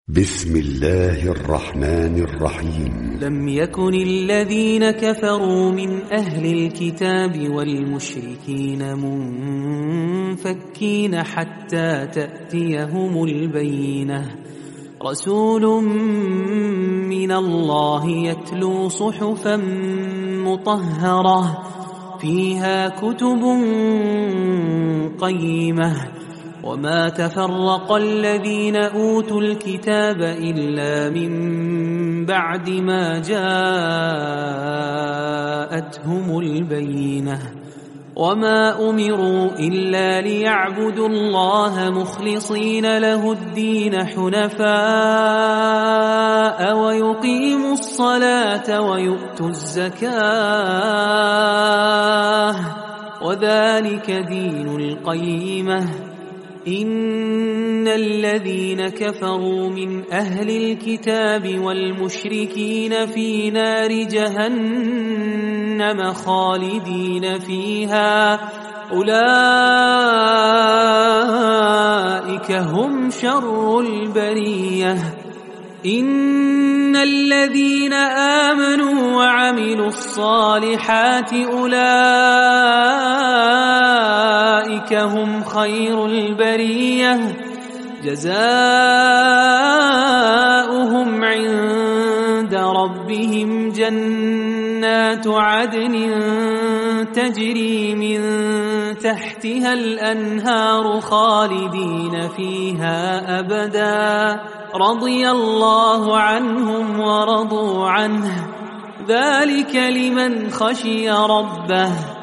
بسم الله الرحمن الرحيم. لم يكن الذين كفروا من أهل الكتاب والمشركين منفكين حتى تأتيهم البينة، رسول من الله يتلو صحفا مطهرة فيها كتب قيمة، وما تفرق الذين أوتوا الكتاب إلا من بعد ما جاءتهم البينة، وما أمروا إلا ليعبدوا الله مخلصين له الدين حنفاء ويقيموا الصلاة ويؤتوا الزكاة، وذلك دين القيمة. إن الذين كفروا من أهل الكتاب والمشركين في نار جهنم خالدين فيها، أولئك هم شر البرية. إن الذين آمنوا وعملوا الصالحات أولئك هم خير البرية، جزاؤهم عند ربهم جنات عدن تجري من تحتها الأنهار خالدين فيها أبدا، رضي الله عنهم ورضوا عنه، ذلك لمن خشي ربه.